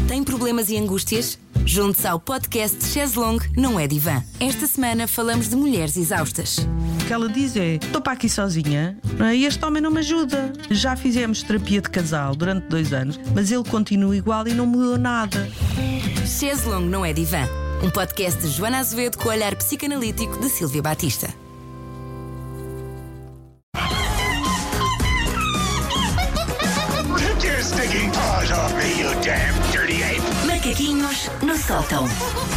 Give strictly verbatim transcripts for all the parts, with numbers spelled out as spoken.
Tem problemas e angústias? Junte-se ao podcast Chaise Longue Não é Divã. Esta semana falamos de mulheres exaustas. O que ela diz é: estou para aqui sozinha, não é? E este homem não me ajuda. Já fizemos terapia de casal durante dois anos, mas ele continua igual e não mudou nada. Chaise Longue Não é Divã. Um podcast de Joana Azevedo com o olhar psicanalítico de Sílvia Batista. Macaquinhos no sótão.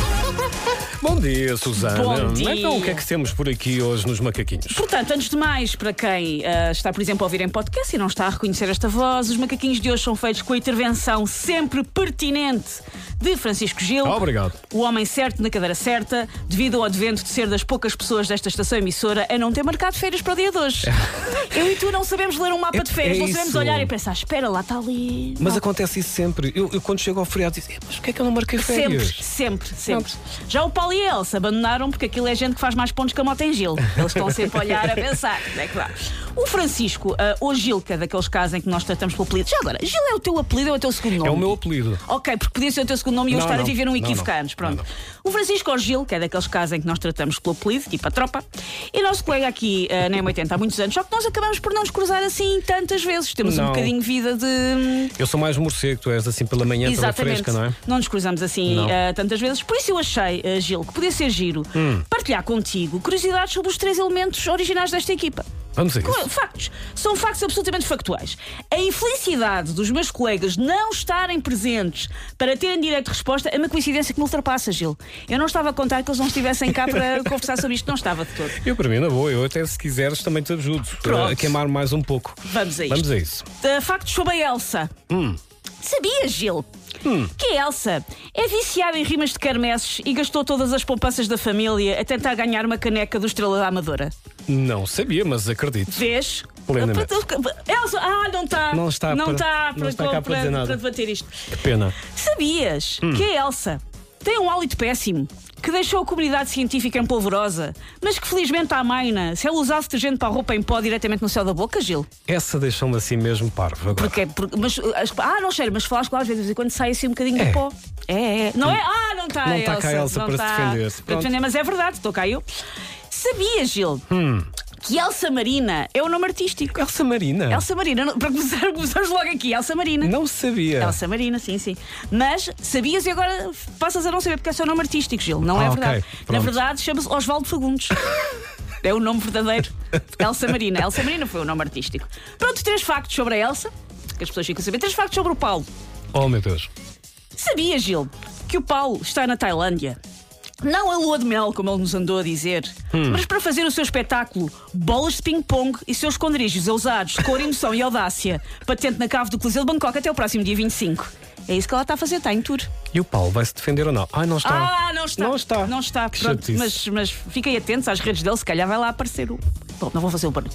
Bom dia, Susana. Bom dia. Então, o que é que temos por aqui hoje nos macaquinhos? Portanto, antes de mais, para quem uh, está, por exemplo, a ouvir em podcast e não está a reconhecer esta voz, os macaquinhos de hoje são feitos com a intervenção sempre pertinente de Francisco Gil. Obrigado. O homem certo na cadeira certa, devido ao advento de ser das poucas pessoas desta estação emissora a não ter marcado férias para o dia de hoje. Eu e tu não sabemos ler um mapa É- de férias, é não sabemos isso. olhar e pensar, espera lá, está ali. Mas Não. acontece isso sempre. Eu, eu quando chego ao feriado, digo: mas porquê é que eu não marquei férias? Sempre, sempre, sempre. Já o Paulo e a Elsa abandonaram porque aquilo é gente que faz mais pontos que a moto em Gil. Eles estão sempre a olhar, a pensar. Onde é que dá? O Francisco, uh, ou Gil, que é daqueles casos em que nós tratamos pelo apelido. Já agora, Gil é o teu apelido ou é o teu segundo nome? É o meu apelido. Ok, porque podia ser o teu segundo nome e eu Não, estar não. a viver um Não, equívoco há não. anos. Pronto. Não, O Francisco ou Gil, que é daqueles casos em que nós tratamos pelo apelido, tipo a tropa, e nosso colega aqui uh, na M oitenta há muitos anos, só que nós acabamos por não nos cruzar assim tantas vezes. Temos um Não. bocadinho de vida de. Eu sou mais morcego, tu és assim pela manhã, toda Exatamente. fresca, não é? Não nos cruzamos assim Não. uh, tantas vezes. Por isso eu achei, uh, Gil, que podia ser giro Hum. partilhar contigo curiosidades sobre os três elementos originais desta equipa. Vamos a Co- isso. Factos. São factos absolutamente factuais. A infelicidade dos meus colegas não estarem presentes para terem direito de resposta é uma coincidência que me ultrapassa, Gil. Eu não estava a contar que eles não estivessem cá para conversar sobre isto. Não estava de todo. Eu, para mim, na boa, eu até se quiseres também te ajudo Pronto. a queimar mais um pouco. Vamos a isto. Vamos a isso. Uh, factos sobre a Elsa. Hum. Sabias, Gil, Hum. que a Elsa é viciada em rimas de quermesses e gastou todas as poupanças da família a tentar ganhar uma caneca do Estrela da Amadora? Não sabia, mas acredito. Vês? Plenamente. Elsa, ah, não está. Não está Não para- está não está cá para dizer nada. para debater isto. Que pena. Sabias Hum. que a Elsa tem um hálito péssimo, que deixou a comunidade científica em polvorosa, mas que felizmente a Maina, se ela usasse detergente para a roupa em pó diretamente no céu da boca, Gil? Essa deixou-me assim mesmo parvo agora. Porque, porque mas, as- ah, não cheiro, mas falaste com ela às vezes quando sai assim um bocadinho É. de pó. É, é. Não é? Ah, não está Não a está Elsa. cá a Elsa não para se está defender. Para Pronto. defender, mas é verdade, estou cá eu. Sabias, Gil, Hum. que Elsa Marina é o nome artístico? Elsa Marina? Elsa Marina, não- para começar, começamos logo aqui, Elsa Marina. Não sabia. Elsa Marina, sim, sim. Mas sabias e agora passas a não saber porque é o seu nome artístico, Gil. Não Ah, é ok, verdade. Na pronto. verdade, chama-se Osvaldo Fagundes. É o nome verdadeiro. Elsa Marina. Elsa Marina foi o nome artístico. Pronto, três factos sobre a Elsa, que as pessoas ficam a saber. Três factos sobre o Paulo. Oh, meu Deus. Sabias, Gil, que o Paulo está na Tailândia? Não a lua de mel, como ele nos andou a dizer, Hum. mas para fazer o seu espetáculo Bolas de Ping-Pong e seus esconderijos ousados, cor, emoção e audácia, patente na cave do Coliseu de Bangkok até o próximo dia vinte e cinco. É isso que ela está a fazer, está em tour. E o Paulo vai se defender ou não? Ai, não está. Ah, não está. Não está. Não está. Que Pronto, chatice. mas, mas fiquem atentos às redes dele, se calhar vai lá aparecer o. Bom, não vou fazer o barulho.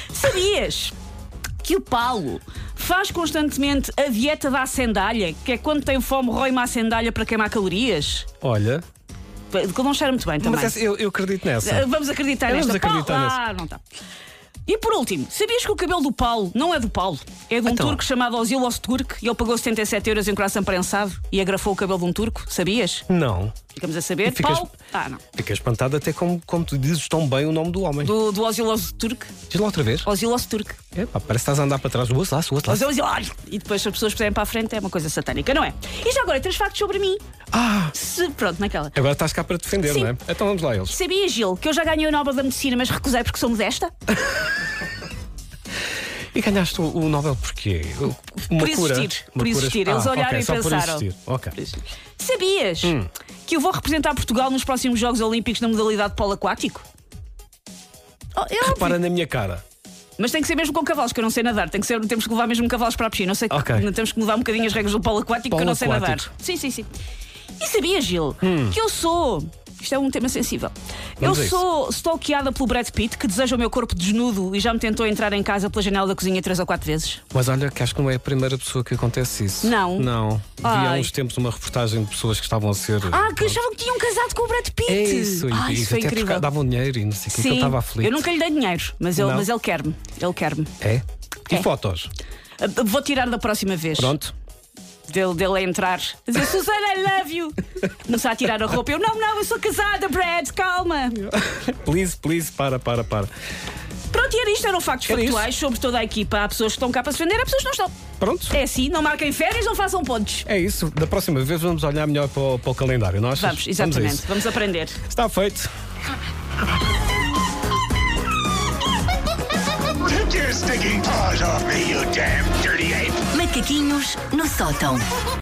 Sabias que o Paulo faz constantemente a dieta da acendalha, que é quando tem fome, rói uma acendalha para queimar calorias? Olha, Que não cheira muito bem também. mas essa- eu, eu acredito nessa. Uh, Vamos acreditar Vamos nesta. acreditar Paulo- nessa. Ah, não está. E por último, sabias que o cabelo do Paulo não é do Paulo? É de um Então. turco chamado Ozil Öztürk e ele pagou setenta e sete euros em coração prensado e agrafou o cabelo de um turco? Sabias? Não. Ficamos a saber. E ficas- Paulo. Ah, não. Fiquei espantado até como, como tu dizes tão bem o nome do homem. Do, do Ozil Öztürk. Diz lá outra vez. Ozil Öztürk. Epá, parece que estás a andar para trás. O outro lá, o outro lá. Ozil Ozil. Ai, e depois se as pessoas puserem para a frente é uma coisa satânica, não é? E já agora, três factos sobre mim. Ah, Se, pronto, naquela. agora estás cá para defender, Sim. não é? Então vamos lá eles. Sabia, Gil, que eu já ganhei o Nobel da Medicina, mas recusei porque sou modesta? E ganhaste o, o Nobel porquê? Uma Por cura? existir, Uma por cura? existir. Eles Ah, olharam ok, e só por pensaram. existir. Ok. Sabias Hum. que eu vou representar Portugal nos próximos Jogos Olímpicos na modalidade de polo aquático? Oh, é óbvio. Repara na minha cara. Mas tem que ser mesmo com cavalos, que eu não sei nadar. Tem que ser, temos que levar mesmo cavalos para a piscina. Eu sei que Ok. temos que mudar um bocadinho as regras do polo aquático, Polo que eu não sei nadar. aquático. Sim, sim, sim. E sabias, Gil, Hum. que eu sou. Isto é um tema sensível. Vamos a eu isso. sou stalkeada pelo Brad Pitt, que deseja o meu corpo desnudo e já me tentou entrar em casa pela janela da cozinha três ou quatro vezes. Mas olha que acho que não é a primeira pessoa que acontece isso. Não? Não. Vi há Ai. uns tempos uma reportagem de pessoas que estavam a ser. Ah, que achavam que tinham casado com o Brad Pitt. É isso, ah, e, isso e foi até incrível. trocar- davam dinheiro e não sei o que, que Sim, ele estava aflito. eu nunca lhe dei dinheiro, mas ele, Não? mas ele quer-me. Ele quer-me. É? E É. fotos? Ah, Vou tirar da próxima vez. Pronto. Dele, dele a entrar, a dizer Susana, I love you. Começar a tirar a roupa. Eu, não, não, eu sou casada, Brad, calma. Please, please, para, para, para. Pronto, e era isto, eram factos Era factuais sobre toda a equipa. Há pessoas que estão cá para se defender, há pessoas que não estão. Pronto. É assim, não marquem férias, não façam pontos. É isso. Da próxima vez vamos olhar melhor para o, para o calendário, não achas? Vamos, exatamente, Vamos, a isso. vamos aprender. Está feito. Take your stinking paws off me, you damn dirty ape! Macaquinhos no sótão.